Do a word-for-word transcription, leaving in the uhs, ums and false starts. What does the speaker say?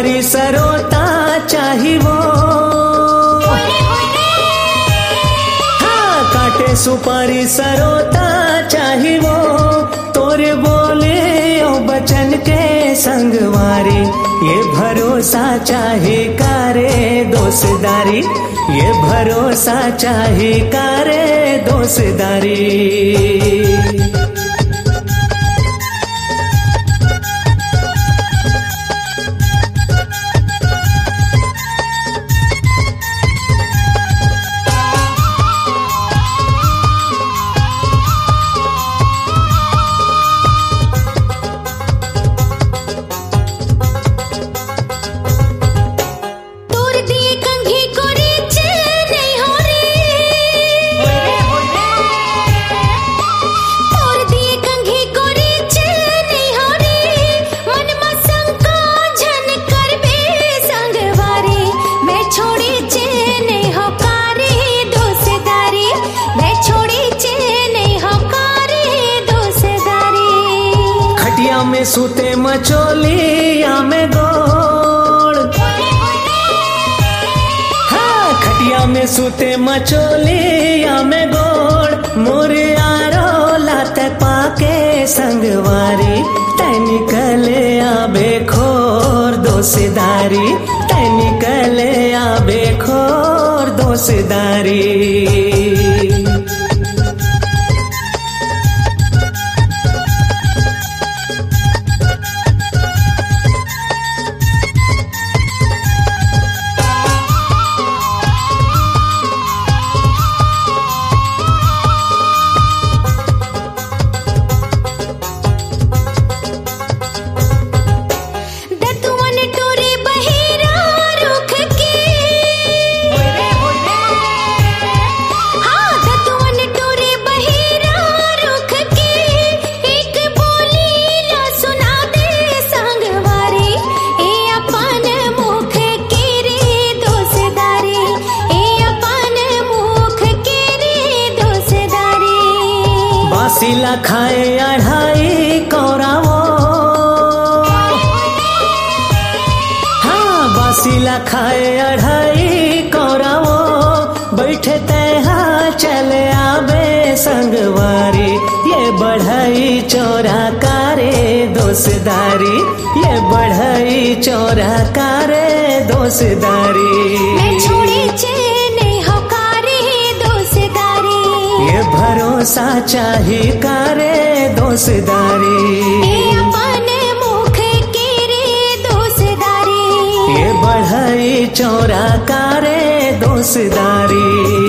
सुपारी सरोता चाही वो, हाँ काटे सुपारी सरोता चाही वो, तोरे बोले ओ बचन के संगवारी, ये भरोसा चाहे कारे दोस्तारी, ये भरोसा चाहे कारे दोस्तारी। में सूते मचोलिया में गोड़, हाँ खटिया में सूते मचोलिया में गोड़, मोरे आरो लात पाके संगवारी, तनिकले आबे खोर दोस्तारी, तनिकले आबे खोर दोस्तारी। बासीला खाए अढ़ाई कौरावो, हाँ बासीला खाए अढ़ाई कौरावो, बैठे तैहा चले आबे संगवारी, ये बढ़ई चोरा कारे दोस्तारी, ये बढ़ई चोरा कारे दोस्तारी। मैं छोड़ी चेने हो कारे दोस्तारी, ये भरोसा चाही कारे दोस्तारी, ये अपने मुख के रे दोस्तारी, ये बढ़ई चोरा कारे दोस्तारी।